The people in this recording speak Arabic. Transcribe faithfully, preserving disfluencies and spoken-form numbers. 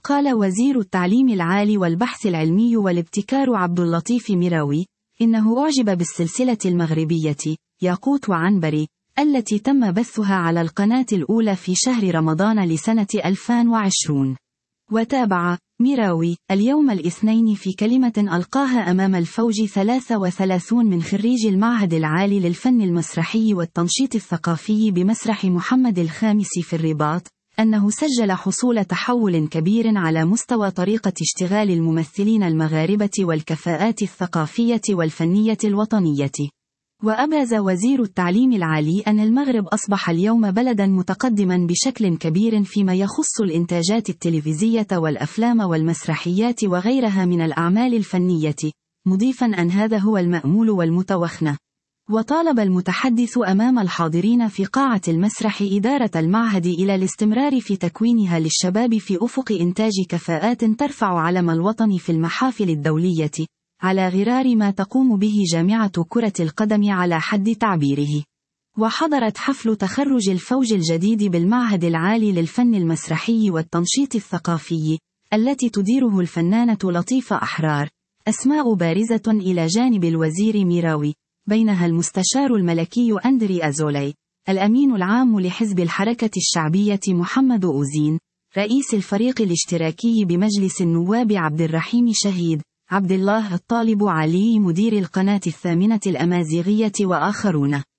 قال وزير التعليم العالي والبحث العلمي والابتكار عبد اللطيف ميراوي: إنه أعجب بالسلسلة المغربية ياقوت وعنبري التي تم بثها على القناة الأولى في شهر رمضان لسنة ألفين وعشرين. وتابع ميراوي: اليوم الاثنين في كلمة ألقاها أمام الفوج ثلاثة وثلاثين من خريج المعهد العالي للفن المسرحي والتنشيط الثقافي بمسرح محمد الخامس في الرباط، أنه سجل حصول تحول كبير على مستوى طريقة اشتغال الممثلين المغاربة والكفاءات الثقافية والفنية الوطنية. وأبرز وزير التعليم العالي أن المغرب أصبح اليوم بلدا متقدما بشكل كبير فيما يخص الإنتاجات التلفزية والأفلام والمسرحيات وغيرها من الأعمال الفنية، مضيفا أن هذا هو المأمول والمتوخن. وطالب المتحدث أمام الحاضرين في قاعة المسرح إدارة المعهد إلى الاستمرار في تكوينها للشباب في أفق إنتاج كفاءات ترفع علم الوطن في المحافل الدولية، على غرار ما تقوم به جامعة كرة القدم على حد تعبيره. وحضرت حفل تخرج الفوج الجديد بالمعهد العالي للفن المسرحي والتنشيط الثقافي، التي تديره الفنانة لطيفة أحرار، أسماء بارزة إلى جانب الوزير ميراوي، بينها المستشار الملكي أندري أزولي، الأمين العام لحزب الحركة الشعبية محمد أوزين، رئيس الفريق الاشتراكي بمجلس النواب عبد الرحيم شهيد، عبد الله الطالب علي مدير القناة الثامنة الأمازيغية وآخرون.